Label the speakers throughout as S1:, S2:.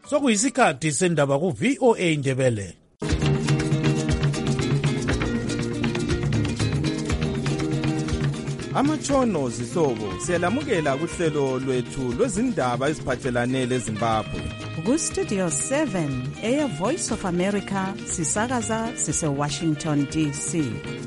S1: Sokuyisikhathi sendaba ku VOA Ndebele.
S2: Amatshono zihlobo siyalamukela kuhlelo lwethu lwezindaba eziphathelane leZimbabwe.
S3: Ku Studio 7 Air Voice of America sisakaza sise Washington DC.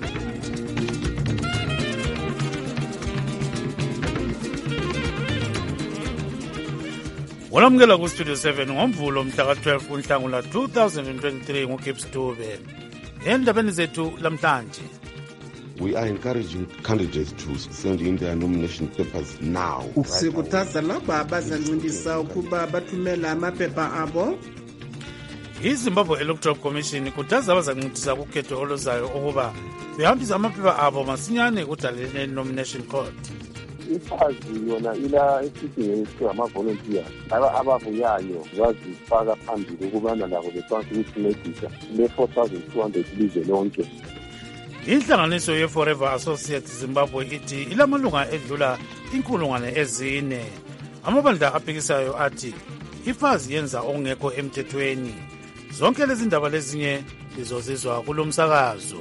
S1: Walamukela ku Studio 7 ngomvulo mhla ka-12 kuNhlangula 2023 nguGibbs Dube. Endabeni zethu lamhlanje.
S4: We are encouraging candidates to send in their nomination papers now.
S5: Sikhuthaza labo abazancindisa ukuba bathumela amaphepha abo.
S1: iZimbabwe Electoral Commission ikhuthaza abazancindisa kukhetho oluzayo ukuba behambisa amaphepha abo masinyane kudalene nomination court.
S6: Iphazi yona ila esidingo ama-volunteer laba ababuyayo bazifaka phambili ukubana labo bekwanisa ukusincedisa le-4,200 ilizwe lonke.
S1: Inhlanganiso ye-Forever Associates Zimbabwe ithi ilamalunga edlula 4,000. Amabandla aphikisayo athi ifazi yenza okungekho emthethweni. Zonke lezi ndaba lezinye lizozizwa kulo msakazo.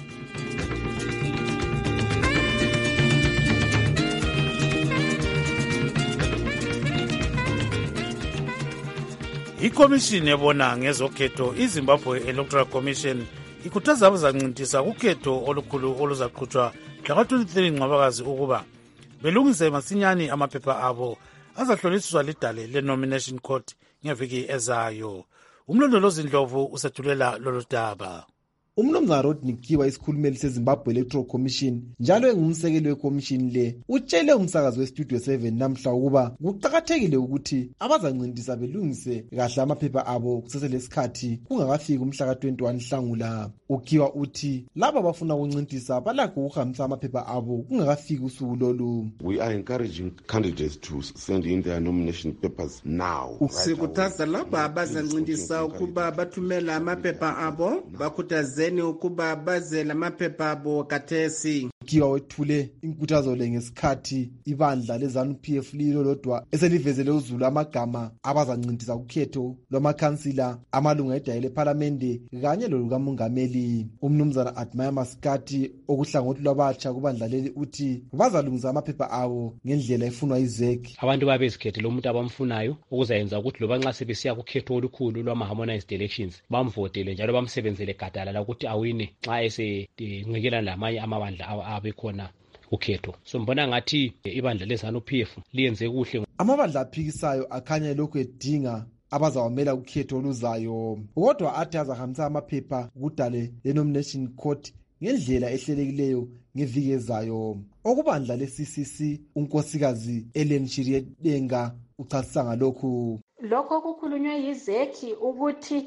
S1: Ikomishini ebona ngezokhetho iZimbabwe Electoral Commission ikhuthaza abazancintisa kukhetho olukhulu oluzaqhutshwa mhla ka-23 Ncwabakazi ukuba belungise masinyane amaphepha abo azahlolisiswa lidale le-nomination court ngeviki ezayo. Umlondolozi Ndlovu usethulela lolu daba.
S7: Umnumzana Rodney Kiwa isikhulumeli seZimbabwe Electoral Commission njalo engumsekeli wekomishini le utshele umsakazo weStudio 7 namhla ukuba kuqakathekile ukuthi abazancindisa belungise kahle amaphepha abo kuseselesikhathi kungakafiki umhla ka-21 Nhlangula. Ukiwa uthi laba abafuna ukuncindisa balakho ukuhambisa amaphepha abo kungakafiki usuku lolu.
S4: We are encouraging candidates to send in their nomination papers now.
S5: Sikhuthaza labo abazancindisa ukuba bathumela amaphepha abo bakhuthaze ukuba bazela amaphepha abo kathesi.
S7: Kiwa wethule inkuthazo le ngesikhathi ibandla leZANU-PF lilolodwa eselivezele uzulu amagama abazancindisa kukhetho lwamakhansila amalunga edayile ephalamende kanye lolukamongameli. Umnumzana Admire Maskati okuhlangothi lwabatsha kubandla leli uthi bazalungisa amaphepha abo ngendlela efunwa yiZEC.
S8: Abantu babezikhethela umuntu abamfunayo ukuzayenza ukuthi loba nxa sebesiya kukhetho olukhulu lwama-harmonized elections bamvotele njalo bamsebenzele gadalala ukuthi awine nxa esenqekelana lamanye amabandla abekhona ukhetho. So mbona ngathi ibandla leZANU-PF liyenze kuhle.
S7: Amabandla aphikisayo akhanya lokhu edinga abazawamela ukhetho oluzayo, kodwa athi azahambisa amaphepha kudale le-nomination court ngendlela ehlelekileyo ngeviki ezayo. Okubandla le-CCC unkosikazi Ellen Chiriyedenga uchasisa ngalokhu.
S9: Lokho kukhulunywe yiZEC ukuthi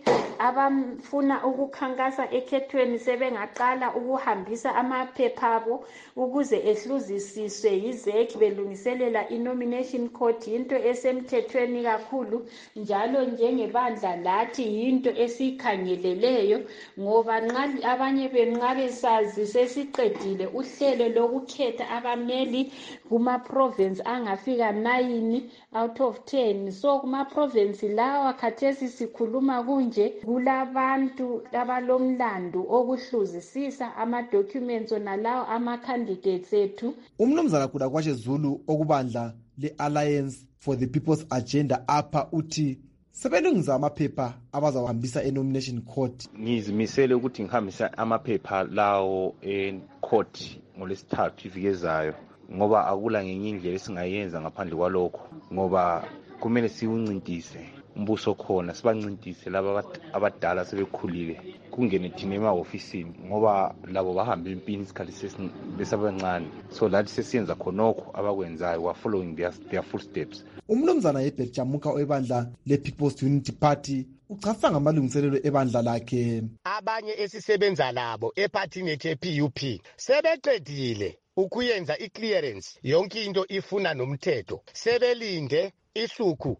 S9: abafuna ukukhankasa ekhethweni sebengaqala ukuhambisa amaphepha abo ukuze ehluzisiswe yiZEC belungiselela inomination court. Into esemthethweni kakhulu njalo njengebandla lathi yinto esikhangeleleyo ngoba nxa abanye benqa besazi sesiqedile uhlelo lokukhetha abameli kuma province angafika 9 out of 10. So kuma province lawa khathesi sikhuluma kunje kulabantu abalomlando okuhluzisisa ama-documents onalawo ama-candidates ethu.
S7: Umnumzana Kudakwashe Zulu okubandla le-Alliance for the People's Agenda apha uthi sebelungisa amaphepha abazawahambisa e-nomination court.
S10: Ngizimisele ukuthi ngihambisa amaphepha lawo e-court ngolesithathu iviki ezayo ngoba akula ngenye indlela esingayenza ngaphandle kwalokho ngoba kumele siwuncintise umbuso khona sibancintise laba abadala sebekhulile kungene thina ema-ofisini ngoba labo bahamba empini isikhathi besabancane. So lathi sesiyenza khonokho abakwenzayo we are following their footsteps.
S7: Umnumzana Herbert Jamuka webandla le-People's Unity Party uchasa ngamalungiselelo ebandla lakhe.
S11: Abanye esisebenza labo epartini ye-PUP sebeqedile ukuyenza i-clearance yonke into ifuna nomthetho sebelinde isuku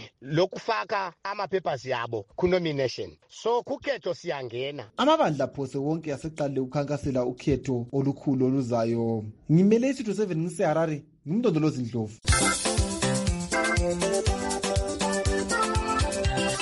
S11: lokufaka ama-papers yabo ku-nomination. So kukhetho siyangena.
S7: Amabandla phose wonke aseqalile ukukhankasela ukhetho olukhulu oluzayo. Ngimele iStudio 7 ngiseHarare ngimndondolozi Ndlovu.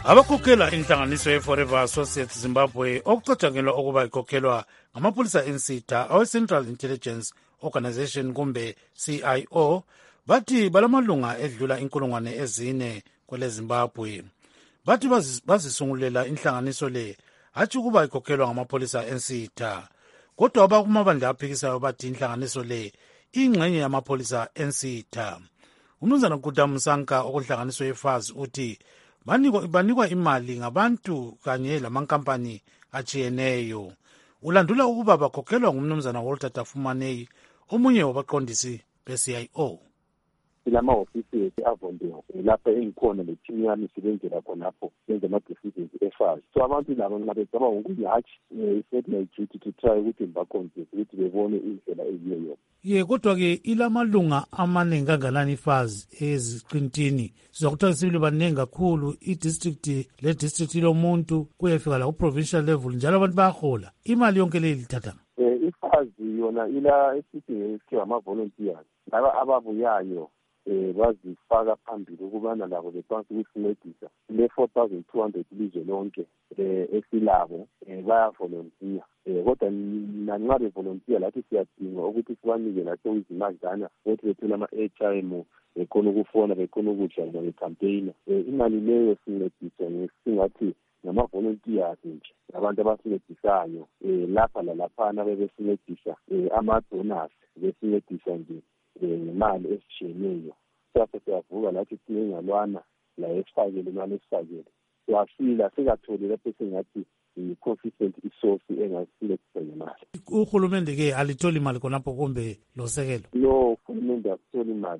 S1: abakhokhela inhlanganiso ye-Forever Associates Zimbabwe okucatshangelwa ukuba ikhokhelwa ngamapholisa ensitha awe-Central Intelligence Organization kumbe CIO bathi balamalunga edlula 4,000 kwele Zimbabwe. Bathi bazisungulela inhlanganiso le hatshi ukuba ikhokhelwa ngamapholisa ensitha. Kodwa abakumabandla aphikisayo bathi inhlanganiso le ingxenye yamapholisa ensitha. Umnumzana Guda Musanka okunhlanganiso yeFAZ uthi banikwa imali ngabantu kanye lamankampani achiyeneyo. Ulandula ukuba bakhokhelwa ngumnumzana Walter Tafumanei, omunye wabaqondisi be-CIO.
S6: Silama-ofisi avondiwe lapho engikhona le-team yami sibenzela khonapho benza ama-decisions eFAZ. So abantu labo nxa becabanga ukuthi hatshi it's my duty to try ukuthi ngibakhonzise ukuthi bebone indlela eyiyo.
S1: Ye kodwa-ke ilamalunga amaningi kanganani iFAZ eziqintini sizakuthiwa sibili baningi kakhulu i-district le-district lomuntu kuyefika la ku-provincial level njalo abantu bayahola imali yonke leyi lithatha.
S6: iFAZ yona ila esithi ngesikhiwa ama-volunteers laba ababuyayo bazifaka phambili ukubana labo bekwanisa ukusincedisa le 4,200 ilizwe lonke esilabo bayavolontiya. Kodwa nanxa bevolontiya lathi siyadinga ukuthi sibanike laso izimadlana ukuthi bethole ama-airtime bekhona ukufona bekhona ukudla nge-campaign. Imali leyo sincediswa singathi ngama-volunteers nje abantu abasincedisayo lapha lalaphana bebesincedisa ama-donors besincedisa nje ngemali esishiyeneyo. Sasa siyavuka lathi sinengalwana la esifakele imali esifakele siwasila singatholi lapho singathi i-consistent isource engasincedisa ngemali.
S1: Uhulumende-ke alitholi imali khonapho kumbe losekelo?
S6: No, uhulumende asitholi imali.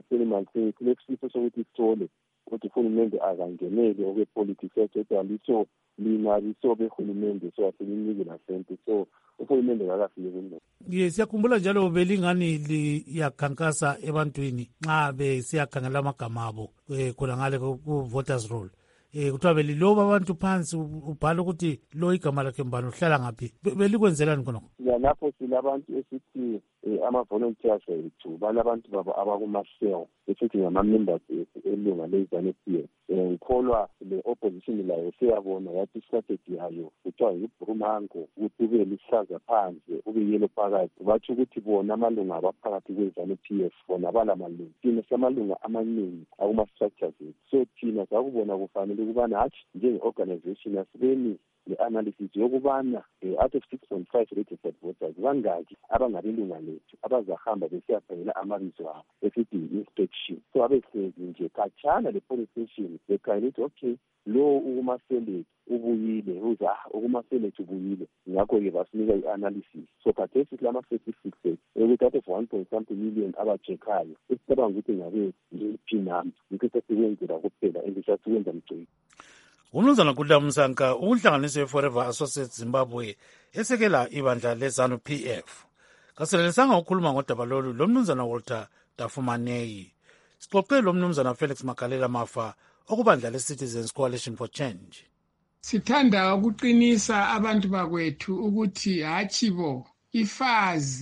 S6: Kulesifo sokuthi sithole ukuthi uhulumende akangeneli okwepolitics ethi aliso lina lisobe uhulumende so asilinike la sente so uhulumende ngakafike kunto.
S1: Ye siyakhumbula njalo belingani liyakhankasa ebantwini nxa besiyakhangela amagama abo khona ngale ku voters roll. Kuthiwa beliloba abantu phansi ubhala ukuthi lo igama lakhe mbani uhlala ngaphi belikwenzelani khonokho?
S6: Lapho silabantu esithi ama-volunteers ethu balabantu babo abakuma-cell esithi ngama-members elunga le-ZANU-PF. Ngikholwa le-opposition layo seyabona yathi istrategy yayo kuthiwa yibrumango ukuthi ube lihlaza phandle ube yelo phakathi. Batsho ukuthi bona amalunga abaphakathi kwe-ZANU-PF bona balamalunga. Thina samalunga amaningi akuma-structures ethu. So thina sakubona kufanele ukubana hatshi njenge-organization asibeni le-analysis yokubana out of 6.5 registered voters bangaki abangalilunga lethu abazahamba besiyakhangela amabizo abo esithi inspection. So abehlezi nje khatshana le-police station bekhangela ukuthi okay lo ukumaselethu ubuyile ukumaselethu ubuyile ngakho-ke basinika i-analysis. So khathesi kulama-statistics ukuthi out of 1.something million abachekhayo esicabanga ukuthi ngabe ngiphi nami yikho sesikwenzela kuphela endisasikwenza mgciki.
S1: Umnumzana Guda Musanka ukunhlanganiso ye-Forever Associates Zimbabwe esekela ibandla le-ZANU-PF. Kaselelisanga ukukhuluma ngodaba lolu lomnumzana Walter Tafumanei. Sixoxe lomnumzana Felix Makalela Mafa okubandla le-Citizens Coalition for Change.
S12: Sithanda ukuqinisa abantu bakwethu ukuthi hatshi bo iFAZ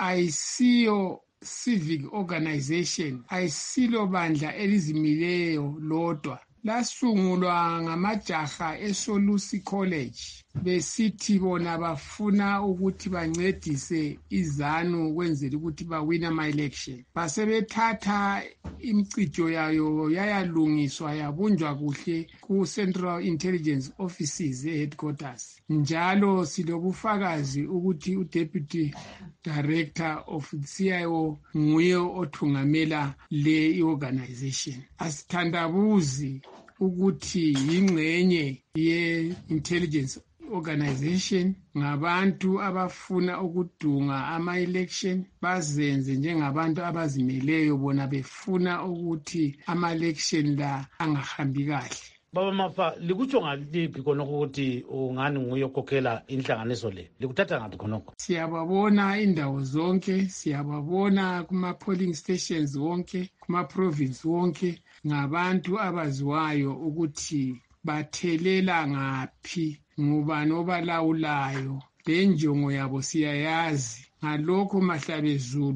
S12: ayisiyo civic organization, ayisilo bandla elizimileyo lodwa. Lasungulwa ngamajaha eSolusi College besithi bona bafuna ukuthi bancedise iZANU kwenzela ukuthi bawina ama-election. Basebethatha imicijo yayo yayalungiswa yabunjwa kuhle ku-Central Intelligence Offices headquarters. Njalo silobufakazi ukuthi uDeputy Director of CIO nguye othungamela le organization. Asithandabuzi ukuthi yingxenye ye-intelligence organization ngabantu abafuna ukudunga ama-election bazenze njengabantu abazimeleyo bona befuna ukuthi ama-election la angahambi kahle.
S1: Baba Mafa, likutsho ngaliphi khonokho ukuthi ungani nguye okhokhela inhlanganiso le? Likuthatha ngaphi khonokho?
S12: Siyababona indawo zonke, siyababona kuma-polling stations wonke, kuma-province wonke, ngabantu abaziwayo ukuthi bathelela ngaphi, ngubani obalawulayo. Le njongo yabo siyayazi. Ngalokho Mahlabezulu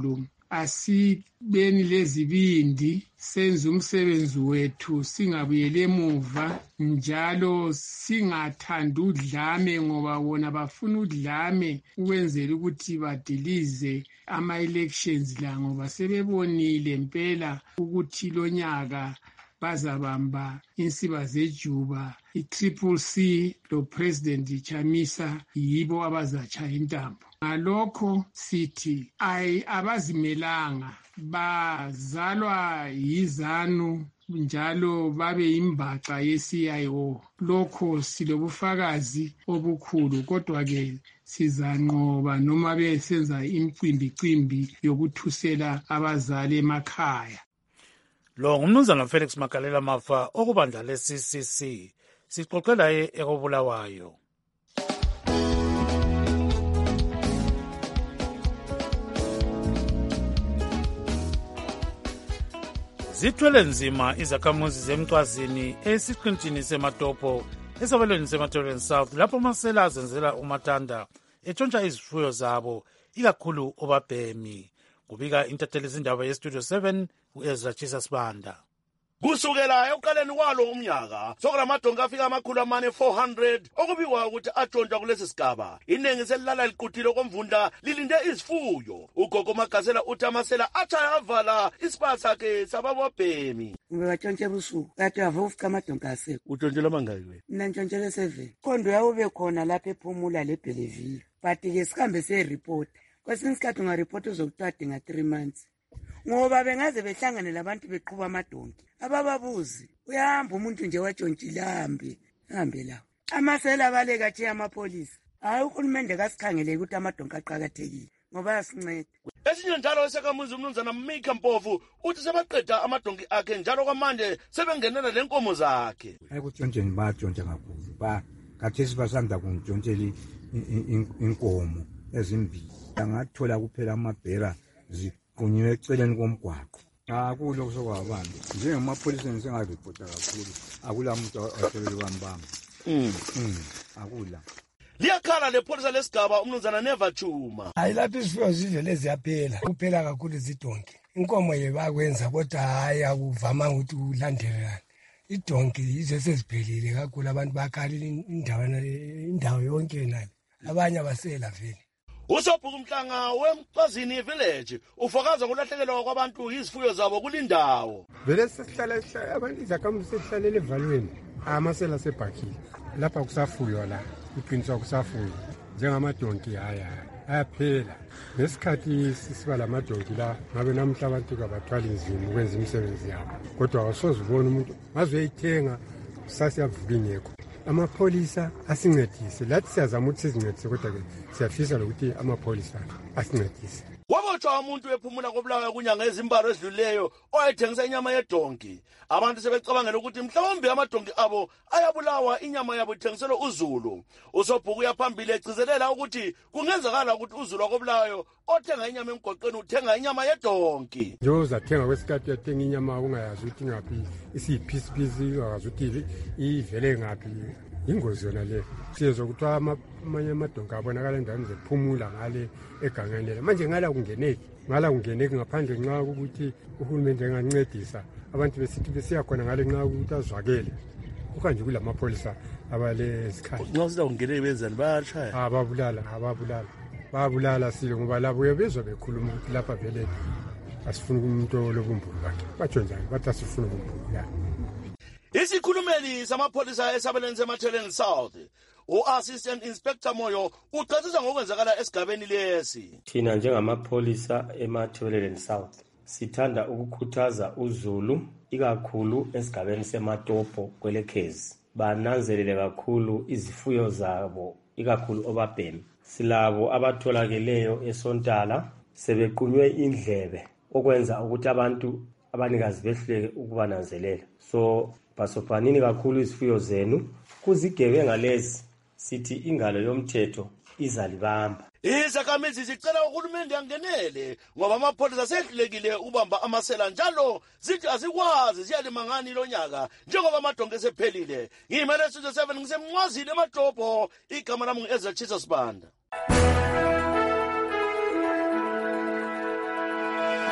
S12: asibeni lezibindi senze umsebenzi wethu singabuyele emuva njalo singathanda udlame ngoba wona bafuna udlame ukwenzela ukuthi badilize ama-elections la ngoba sebebonile mpela ukuthi lo nyaka bazabamba insiba zejuba i-CCC lo President Chamisa yibo abazatshaya intambo. Ngalokho sithi abazimelanga bazalwa yizanu njalo babe imbaxa ye-CIO. Lokho silobufakazi obukhulu kodwa-ke sizanqoba noma besenza imicimbi yokuthusela abazali emakhaya.
S1: Lo ngumnumzana Felix Magalela Mafa okubandla le-CCC sixoxela ekobulawayo. Zithwele nzima izakhamuzi zemcwazini esiqintini sematopo esabelweni seMatabeleland South lapho amasela azenzela umatanda etshontsha izifuyo zabo ikakhulu obabhemi. Kubika intatheli izindaba yestudio 7 uEzra Chisa Sibanda.
S13: Kusukela ekuqaleni kwalo umnyaka sokulamadonga afika amakhulu amane 400 okubikwa ukuthi atshontsha kulesi sigaba. Iningi selilala liqutile komvunda lilinde izifuyo. Ugogo Magasela uthi amasela atshaya avala isipha sakhe sababobhemi.
S14: Ngibatshontshe ebusuku kade avovuka amadonga asekho.
S13: Utshontshela mangaki wena?
S14: Mina ntshontshelwe 7. Khondo yawube khona lapha ephumula leBelleville. But ke sihambe se-report. Kwesinye isikhathi ungareport uzokuthiwa dinga 3 months. Ngoba bengaze behlangane labantu beqhuba amadonki. Abababuzi uyahamba umuntu nje watshontshile hambe lawo. Amasela abaleka nje amapolisa. Hayi uhulumende kasikhangele ukuthi amadonki aqhakathekile ngoba yasinceda.
S13: Esinye njalo esekamuzi umnumzana Mika Mpofu uthi sebaqeda amadonki akhe njalo kwamanje sebengenela lenkomo zakhe.
S15: Ayikutshontsheni batshontsha kakhulu ba kathesi basanda kuntshontshela inkomo ezimbili. Angathola kuphela amabhera ziqunyiwe eceleni komgwaqo. Akulo sokwabambe njengamapholisa ngisengarepota kakhulu akula muntu osebenza kwambamba. Akula
S13: liyakhala lepholisa lesigaba umnumzana Neva Chuma.
S16: Hayi lapho isifuyo zivele ziyaphela kuphela kakhulu izidonki. Inkomo yebakwenza kodwa hayi akuvama ukuthi ulandelelane. Idonki yizo seziphelile kakhulu abantu bakhalile indawo yonke nani. Abanye abasela vele.
S13: Usobhuku umhlanga wemcwazini village ufakaza kulahlekelwa kwabantu izifuyo zabo kulindawo.
S17: Vele sesihlala abantu izakhamuzi sesihlalele evalweni. Amasela sebhakile. Lapha kusafuywa la. Iqiniso kusafuywa. Njengamadonki ayaphela. Nesikhathi sisiba lamadonki la ngabe namhla abantu kabathwala inzima ukwenza imisebenzi yabo. Kodwa awusozibona umuntu mazoyithenga sasiyavuka ingekho. Amapholisa asincedise lathi siyazama ukuthi sizincedise kodwa ke siyafisa lokuthi amapholisa asincedise.
S13: Wabotshwa umuntu ephumula kobulawayo kunyanga ezimbalo ezidluleyo oyethengisa inyama yedonki. Abantu sebecabangela ukuthi mhlawumbe amadonki abo ayabulawa inyama yabo ithengiselwe uZulu. Usobhuku uyaphambili egcizelela ukuthi kungenzekala ukuthi uZulu akobulawayo othenga inyama emgoqweni uthenga inyama yedonki.
S17: Njo zathenga kwesikhathi yathenga inyama ungayazi ukuthi ngaphi isiyiphisiphisi ungayazi ukuthi ivele ngaphi. Ingozi yona le siyezo kuthiwa amanye amadonki abonakala endaweni zephumula ngale egangeni. Manje ngala kungeneki ngaphandle nxa ukuthi uhulumende engancedisa abantu besithi besiya khona ngale nxa ukuthi azwakele ukanje kulamapholisa abale isikhathi.
S13: Nxa siza kungeneki benzani bayashaya?
S17: Babulala silo ngoba labo uyabezwa bekhuluma ukuthi lapha vele asifuna umuntu lobumbulo bakhe. Batsho njalo bathi asifuna ubumbulo la.
S13: Isikhulumeli samapholisa esabelweni seMatabeleland South u-Assistant Inspector Moyo ucacisa ngokwenzakala esigabeni lesi.
S18: Thina njengamapholisa eMatabeleland South sithanda ukukhuthaza uZulu ikakhulu esigabeni sematopo kwelekhezi bananzelele kakhulu izifuyo zabo ikakhulu obabhemi. Silabo abatholakeleyo eSontala sebequnywe indlebe okwenza ukuthi abantu abanikazi behluleke ukubananzelela. So basofanini kakhulu izifuyo zenu kuzigebenga lezi sithi ingalo yomthetho izalibamba.
S13: Izakhamizi zicela uhulumende angenele ngoba amapholisa sehlulekile ukubamba amasela njalo zithi azikwazi ziyalimangani lo nyaka njengoba amadonki esephelile. Ngimele Studio 7 ngisemncwazini eMatopo. Igama lami ngu-Ezra Chisa Sibanda.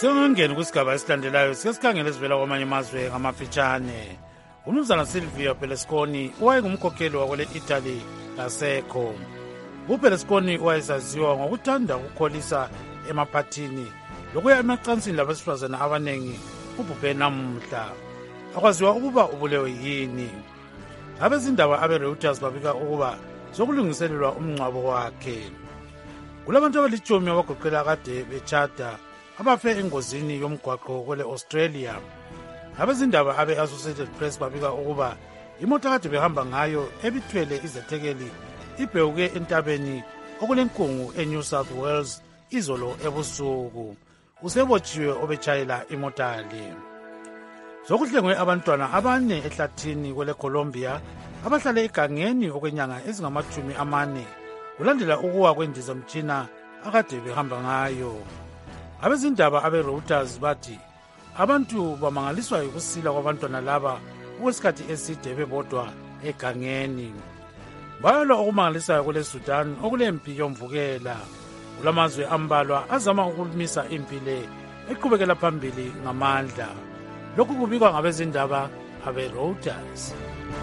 S1: Singangeni kwisigaba esilandelayo siyasikhangela esivela kwamanye amazwe ngamafitshane. Umnumzana Silvio Berlusconi wayengumkhokheli wakwele Italy lasekho. UBerlusconi wayesaziwa ngokuthanda ukukholisa emaphathini lokuya emacansini labesifazane abanengi ubhubhe namuhla. Akwaziwa ukuba ubulewe yini. Abezindaba abe-Reuters babika ukuba sokulungiselelwa umngcwabo wakhe. Kulabantu abalithumi abagoqela kade betshada abafe engozini yomgwaqo kwele Australia. Abezindaba abe-Associated Press babika ukuba imota kade behamba ngayo ebithwele izethekeli ibhewuke entabeni okulenkungu eNew South Wales izolo ebusuku. Usebotshiwe obetshayela imota le. Sokuhlengwe abantwana abane ehlathini kwele Colombia abahlale egangeni okwenyanga ezingama-40 kulandela ukuwa kwendizamtshina akade behamba ngayo. Abezindaba abe-Reuters bathi abantu bamangaliswa yikusila kwabantwana laba okwesikhathi eside bebodwa egangeni. Bayalwa okumangalisayo kule Sudan okulempi yomvukela. Kulamazwe ambalwa azama ukulumisa impi le eqhubekela phambili ngamandla. Lokhu kubikwa ngabezindaba abe-Reuters.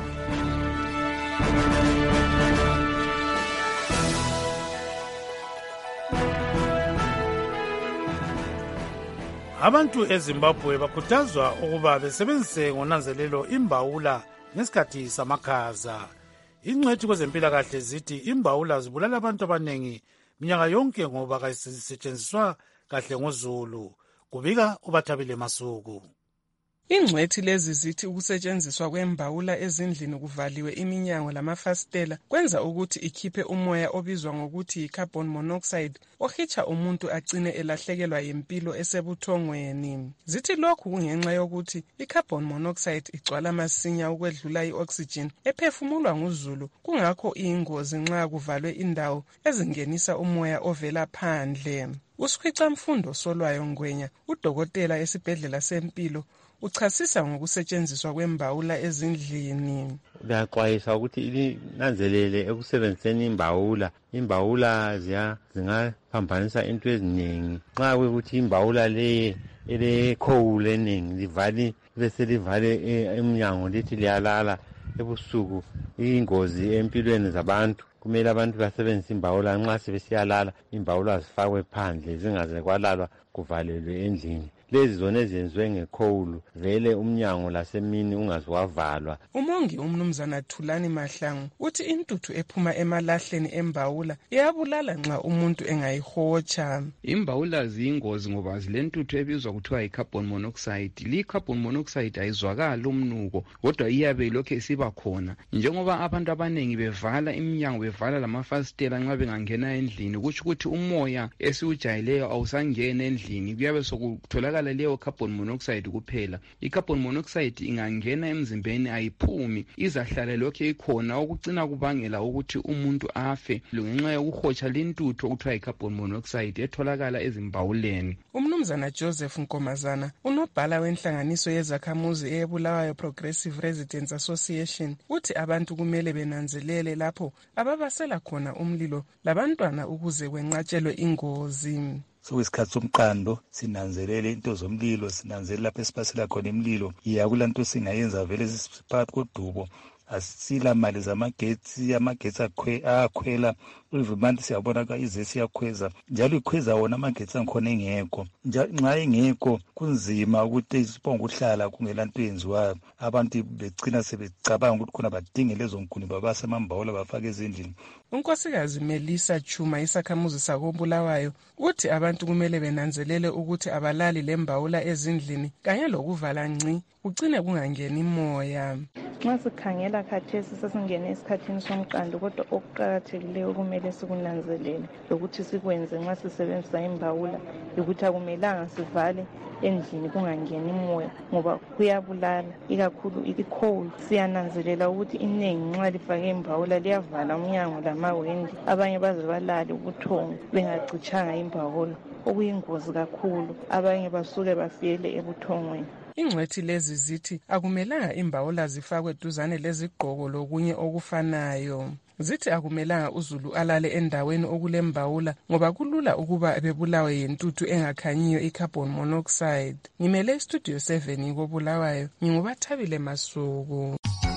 S1: Abantu eZimbabwe bakhuthazwa ukuba besebenzise ngonanzelelo imbawula ngesikhathi samakhaza. Ingcwethi kwezempilakahle zithi imbawula zibulala abantu abanengi minyaka yonke ngoba kayisetshenziswa kahle ngoZulu. Kubika uBathabile Masuku.
S19: Ingcwethi lezi zithi ukusetshenziswa kwembawula ezindlini kuvaliwe iminyango lamafasitela kwenza ukuthi ikhiphe umoya obizwa ngokuthi yi-carbon monoxide ohitsha umuntu agcine elahlekelwa yimpilo esebuthongweni. Zithi lokhu kungenxa yokuthi i-carbon monoxide igcwala masinya ukwedlula i-oxygen ephefumulwa nguZulu, kungakho iyingozi nxa kuvalwe indawo ezingenisa umoya ovela phandle. USikhwicamfundo Solwayo Ngwenya, udokotela esibhedlela sempilo, uchasisa ngokusetshenziswa kwembawula ezindlini.
S20: Uyaxwayisa ukuthi ilinanzelele ekusebenziseni imbawula zingaphambanisa into eziningi. Nxa kuyikuthi imbawula le ele-coal eningi livale bese livale emnyango lithi liyalala ebusuku, ingozi empilweni zabantu. Kumele abantu basebenzise imbawula nxa sebesiyalala, imbawula zifakwe phandle zingaze kwalalwa kuvalelwe endlini. Lezi zona ezenziwe ngekhowulu vele umnyango lasemini ungaze wavalwa.
S19: Umongi umnumzana Thulani Mahlangu uthi intuthu ephuma emalahleni embawula iyabulala nxa umuntu engayihotsha.
S21: Imbawula ziyingozi ngoba zilentuthu ebizwa kuthiwa yi-carbon monoxide. Li-carbon monoxide ayizwakali umnuko kodwa iyabe ilokhu isiba khona. Njengoba abantu abanengi bevala iminyango bevala lamafasitela nxa bengangena endlini, kutsho ukuthi umoya esiwujayileyo awusangena endlini, kuyabe sokutholakala leyo carbon monoxide kuphela. I-carbon monoxide ingangena emzimbeni ayiphumi, izahlala lokhu ikhona okucina kubangela ukuthi umuntu afe ngenxa yokuhotsha lintuthu okuthiwa yi-carbon monoxide etholakala ezimbawuleni.
S19: Umnumzana Joseph Nkomazana, unobhala wenhlanganiso yezakhamuzi eyeBulawayo Progressive Residents Association, uthi abantu kumele benanzelele lapho ababasela khona umlilo labantwana ukuze kwenqatshelwe ingozi.
S22: Sokuyisikhathi somqando sinanzelele into zomlilo, sinanzelele lapho esipasela khona imlilo. Kulanto singayenza vele sisiphakathi kodubo. Asila mali zamagetsi, amagetsi akhwela. Ivimandi siyabona ka izesi yakhweza. Njalo ikhweza wona amagetsi angikhona engekho. Nxa engekho kunzima ukuthi sibonga ukuhlala kungelanto yenziwayo. Abantu becina sebecabanga ukuthi khona badinge lezo nkuni babasa amambawula bafake ezindlini.
S19: Unkosikazi Melissa Chuma, isakhamuzi sakoBulawayo, uthi abantu kumele benanzelele ukuthi abalali lembawula ezindlini kanye lokuvala ngci ugcine kungangeni moya.
S23: Nxa sikhangela khathesi sesingene esikhathini somqando, kodwa okuqakathekileyo kumele sikunanzelele lokuthi sikwenze nxa sisebenzisa imbawula ukuthi akumelanga sivale endlini kungangeni moya ngoba kuyabulala, ikakhulu i-coal. Siyananzelela ukuthi inengi nxa lifake imbawula liyavala umnyango lamawindi, abanye baze balale ubuthongo bengacitshanga imbawula, okuyingozi kakhulu. Abanye basuke bafele ebuthongweni.
S19: Ingcwethi lezi zithi akumelanga imbawula zifakwe duzane lezigqoko lokunye okufanayo. zithi akumelanga uzulu alale endaweni okulembawula ngoba kulula ukuba bebulawe yintuthu engakhanyiyo i-carbon monoxide. Ngimele istudio 7 koBulawayo, nginguBathabile Masuku.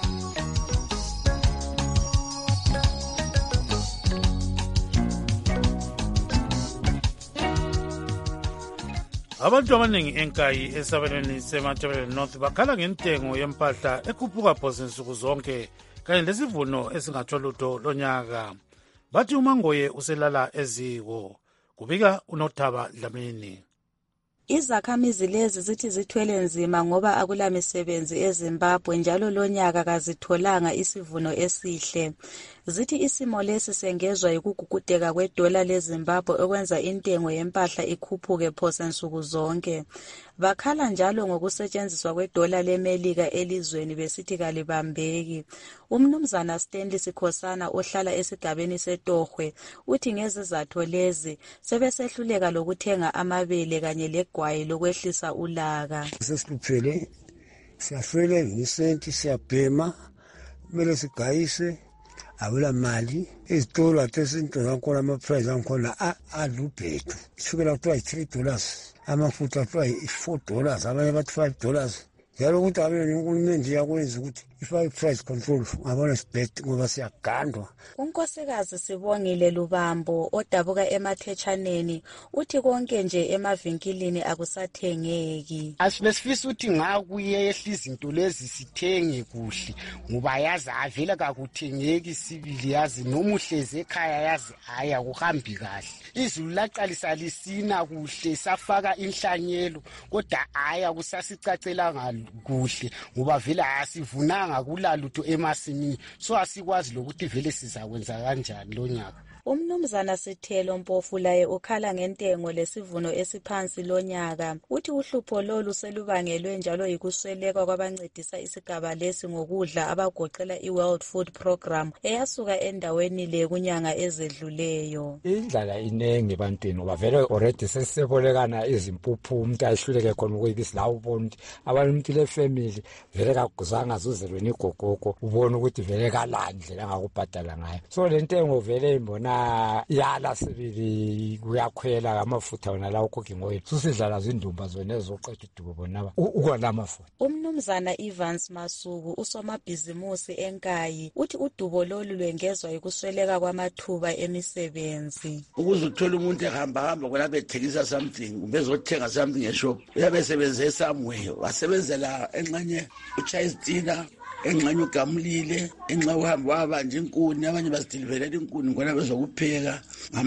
S1: Abantu abaningi enkayi esabelweni seMatabeleland North bakhala ngentengo yempahla ekhuphuka phose nsuku zonke kanye lesivuno esingathwa lutho lonyaka. Bathi uMangoye uselala eziko. Kubika uNothaba Dlamini.
S2: Izakhamizi lezi zithi zithwele nzima ngoba akula misebenzi eZimbabwe njalo lonyaka kazitholanga isivuno esihle. Zithi isimo lesi sengezwa yikugugudeka kwedola leZimbabwe okwenza intengo yempahla ikhuphuke phose nsuku zonke. Bakhala njalo ngokusetshenziswa kwedola leMelika elizweni besithi kalibambeki. Umnumzana Stanley Sikhosana ohlala esigabeni seTohwe uthi ngezizathu lezi sebesehluleka lokuthenga amabele kanye legwayi lokwehlisa ulaka.
S3: Sesiluphele siyafela ngesenti siyabhema kumele sigayise awula mali izitolo athesinto zakhona ama-price angikhona alubhedu ishukela kuthiwa yi$3 amafutha kuthiwa yi$4 abanye bathi $5 njalo ukuthi abeleni uhulumende yakwenza ukuthi ifake i-price control ngabona sibhedi ngoba siyagandwa.
S2: Unkosikazi Sibongile Lubambo odabuka emathetshaneni uthi konke nje emavinkilini akusathengeki.
S4: Asibesifisa ukuthi ngakuye ehla izinto lezi sithenge kuhle ngoba yazi avela kakuthengeki sibili yazi noma uhleze ekhaya yazi haya kuhambi kahle. Izulu laqalisa lisina kuhle safaka inhlanyelo kodwa haya kusasicacela kuhle ngoba vela asivunanga akulalutho emasimini so asikwazi lokuthi vele sizakwenza kanjani lonyaka.
S2: Umnumzana Sithelo Mpofu laye ukhala ngentengo lesivuno esiphansi lonyaka. Uthi uhlupho lolu selubangelwe njalo yikusweleka kwabancedisa isigaba lesi ngokudla abagoqela iWorld Food Program eyasuka endaweni le kunyanga ezedluleyo.
S24: Indlala inengi bantwini ngoba vele already sesibolekana izimpuphu umuntu ayihluleke khona ukuyibisi la ubona ukuthi abantu le family vele kaguzanga zuzelweni igogoko ubona ukuthi vele kalandle angakubhadala ngayo. So le ntengo vele imbona yala sibili kuyakhwela amafutha wona la cooking oil susidlala zindumba zona ezoqeda udubo bonaba ukwana amafutha.
S2: Umnumzana Evans Masuku usomabhizimusi enkayi uthi udubo lolu lwengezwa yikusweleka kwamathuba emisebenzi.
S25: Ukuze uthola umuntu ehamba kwela bethekisa something ubezothenga something eshop uyabesebenze somewhere wasebenzela enxanye uChayistina engxanye ugamulile enxa uhamba wabanje inkuni abanye basidilivelela inkuni khona bezokupheka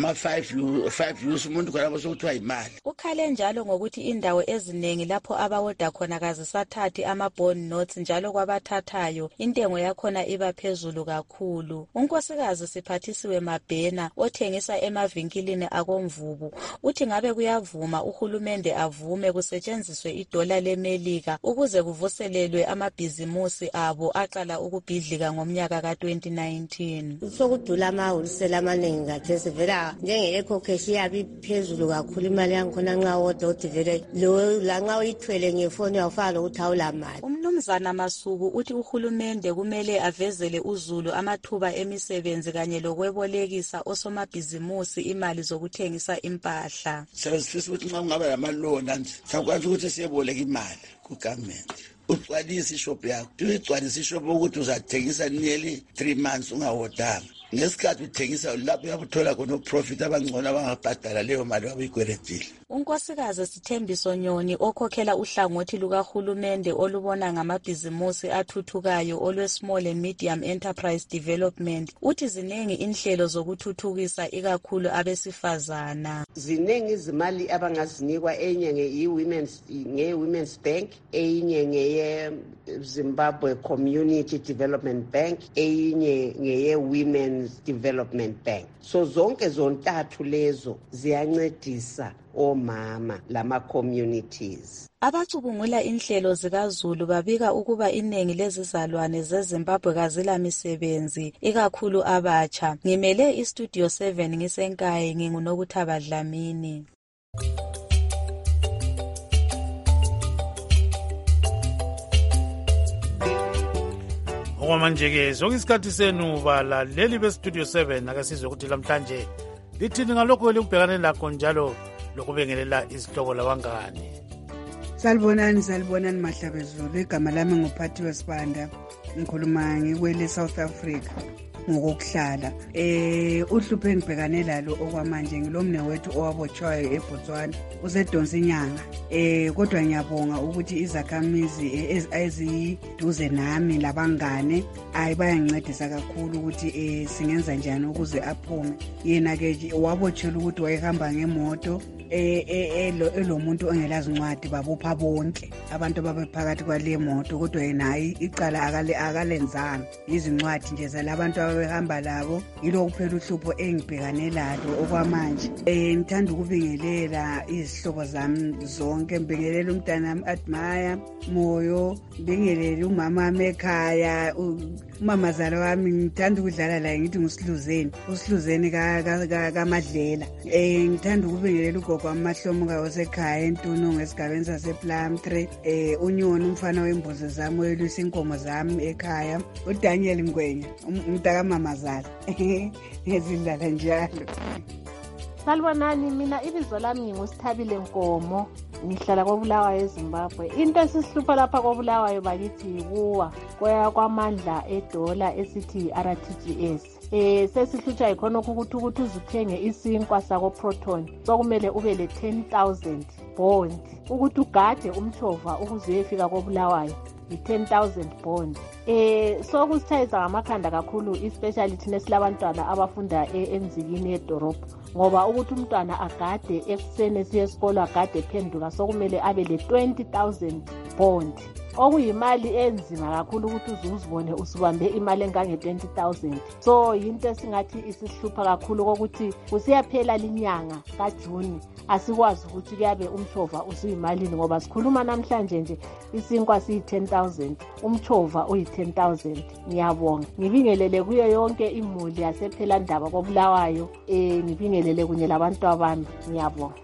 S25: ngama-5 use umuntu khona besokuthiwa yimali.
S2: Ukhale njalo ngokuthi indawo eziningi lapho abawoda khona kazisathathi ama-bond notes njalo kwabathathayo intengo yakhona iba phezulu kakhulu. Unkosikazi Siphathisiwe Mabhena othengisa emavinkilini akomvubu uthi ngabe kuyavuma uhulumende avume kusetshenziswe idola leMelika ukuze kuvuselelwe amabhizimusi abo aqala ukubhidlika ngomnyaka ka-2019.
S26: Sokudula amahholisela amaningi kathesi vela njenge-eco cash iyabe phezulu kakhulu imali yangikhona nxa woda uthi vele lanxa uyithwele ngefoni uyawufaka lokuthi awula mali.
S2: Umnumzana Masuku uthi uhulumende kumele avezele uzulu amathuba emisebenzi kanye lokwebolekisa osomabhizimusi imali zokuthengisa impahla.
S25: Sifisa ukuthi nxa kungaba lamalona nje sakwazi ukuthi siyeboleka imali kugovernment. Ugcwalisa ishop yakho uyigcwalisa ishop ukuthi uzathengisa nearly 3 months ungawodanga ngesikhathi uthengisa lapho uyabuthola khona uprofit abangcono abangabhadala leyo mali abuyikweletile.
S2: Unkosikazi Sithembiso Nyoni okhokhela uhlangothi lukahulumende olubona ngamabhizimusi athuthukayo olwe-Small and Medium Enterprise Development uthi zinengi inhlelo zokuthuthukisa ikakhulu abesifazana.
S27: Zinengi izimali abangazinikwa enye nge-Women's Bank enye ngeye-Zimbabwe Community Development Bank enye ngeye-Women's Development Bank. So zonke zontathu lezo ziyancedisa omama lama-communities.
S2: Abacubungula inhlelo zikaZulu babika ukuba iningi lezizalwane zeZimbabwe kazila misebenzi ikakhulu abatsha. Ngimele istudio 7 ngisenkayi nginguNokuthaba Dlamini.
S1: okwamanje-ke sokuyisikhathi senu balaleli bestudio 7 akasizwe ukuthi lamhlanje lithini ngalokho elikubhekane lakho njalo lokubengelela izihloko labangani.
S5: Salibonani Mahlabezulu. Igama lami nguphathiwe Sibanda, ngikhuluma ngikwele South Africa ngokuhlala. Uhlupho engibhekane lalo okwamanje ngilomne wethu owabotshwayo eBotswana usedonsa inyanga. Kodwa ngiyabonga ukuthi izakhamizi eziduze nami labangane bayangincedisa kakhulu ukuthi singenza njani ukuze aphume. Yena ke wabotshela ukuthi wayehamba ngemoto elomuntu ongelazi incwadi babopha bonke abantu ababephakathi kwale moto, kodwa yena icala akalenzanga, izincwadi nje zalabantu ababehamba labo. Yilo kuphela uhlupho engibhekane lalo okwamanje. Ngithanda ukubingelela izihlobo zami zonke, ngibingelela umntanami Admire Moyo, ngibingelela umama wami ekhaya, umamazala wami ngithanda ukudlala la ngithi uSiluzeni kaMadlela. Ngithanda ukubingelela ugogo amahlomuka osekhaya eNtunungu esigabeni sasePlumtree, uNyoni umfana wembuzi zami oyelwisa inkomo zami ekhaya, uDaniel Ngwenya umntakamamazala ngizidlala njalo.
S6: Salibonani, mina ibizo lami ngingusithabile Nkomo, ngihlala koBulawayo eZimbabwe. Into esisihlupha lapha koBulawayo bakithi yikuwa kwamandla edola esithi RTGS. Sesihlutshwa yikhonokho ukuthi uzuthenge isinkwa sako Proton sokumele ube le 10,000 bond, ukuthi ugade umchova ukuze uyefika koBulawayo i-10,000 bond. Sokusithayisa ngamakhanda kakhulu, especially thina silabantwana abafunda enzikini yedorobho, ngoba ukuthi umntwana agade ekuseni esiye esikolo agade phenduka sokumele abe le 20,000 bond, okuyimali enzima kakhulu ukuthi uzibone usubambe imali engange 20,000. So yinto esingathi isihlupha kakhulu kokuthi kusiyaphela linyanga kaJuni asikwazi ukuthi kuyabe umchova usuyimalini, ngoba sikhuluma namhlanje nje isinkwa siyi-10,000, umchova uyi-10,000. Ngiyabonga, ngibingelele kuyo yonke imuli yasephela ndaba koBulawayo, ngibingelele kunye labantu bami. Ngiyabonga.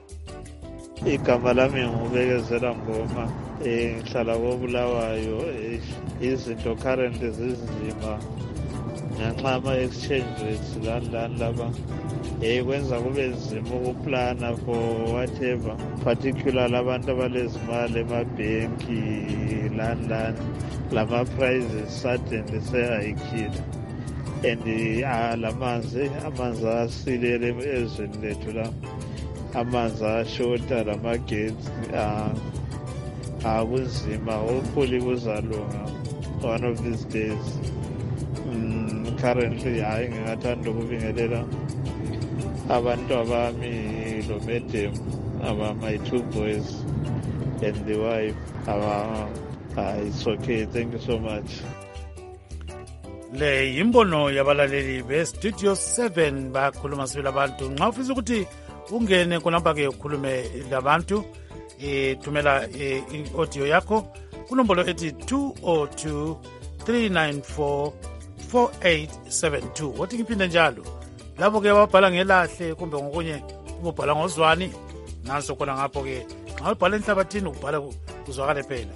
S7: Igama lami ngubekezela Ngoma, ngihlala koBulawayo. Izinto currently zizima ngenxa ama-exchange rates lani laba kwenza kube nzima ukuplana for whatever, particularly abantu abalezimali emabhenki lani lama-prices suddenly sehayikhile, and amanzi asilele ezweni lethu la, amanzi ashota, lamagetsi kunzima. Hopefully kuzalunga one of these days. Currently hayi ngingathanda ukubingelela abantu abami lo Medem, my 2 boys and the wife. It's okay, thank you so much.
S1: Le yimbono yabalaleli bestudio 7 bakhuluma sibili abantu. Nxa ufisa ukuthi ungene khonapha-ke ukhulume labantu, thumela i-audio yakho kunombolo ethi 202-394-4872. Wathi ngiphinde njalo lapho-ke ababhala ngelahle kumbe ngokunye ubhala ngozwani, nanso khona ngapho-ke nxa ubhala enhlabathini ubhala kuzwakale phela.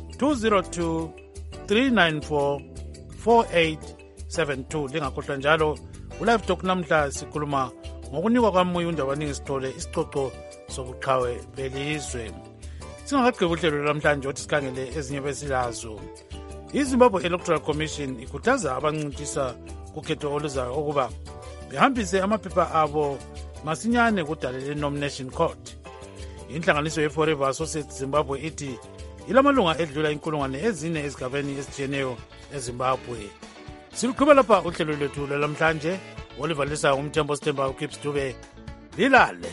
S1: 202-394-4872. lingakhohlwa njalo ulive talk namhla sikhuluma ngokunikwa kwamoya undabaningi sithole isicoco sobuqhawe belizwe. Singakagqibi uhlelo lamhlanje othi sikhangele ezinye besilazo. iZimbabwe Electoral Commission ikhuthaza abancintisa kukhetho oluzayo ukuba behambise amaphepha abo masinyane kudale le-nomination court. Inhlanganiso ye-Forever Associates Zimbabwe ithi ilamalunga edlula 4,000 ezigabeni ezitshiyeneyo eZimbabwe. Siluqhubela lapha uhlelo lwethu lwalamhlanje olivalisa umthembo Sithemba uKips Dube. Lilale.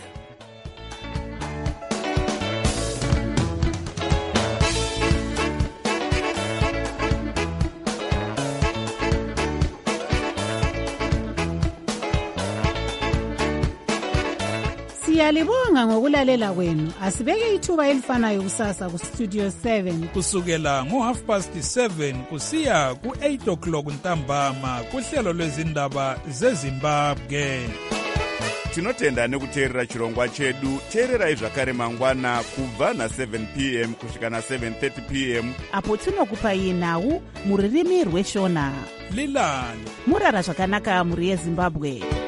S8: Siyalibonga ngokulalela kwenu. Asibeke ithuba elifanayo kusasa kuStudio 7
S9: kusukela ngo7:30 kusiya ku8 o'clock ntambama kuhlelo lwezindaba zeZimbabwe.
S10: tinotenda nekuteerera chirongwa chedu. teererai zvakare mangwana kubva na7 p.m. kusvika na7:30 p.m.
S11: apo tinokupai nhau muririmi rweshona.
S9: lilani
S11: murara zvakanaka mhuri yezimbabwe.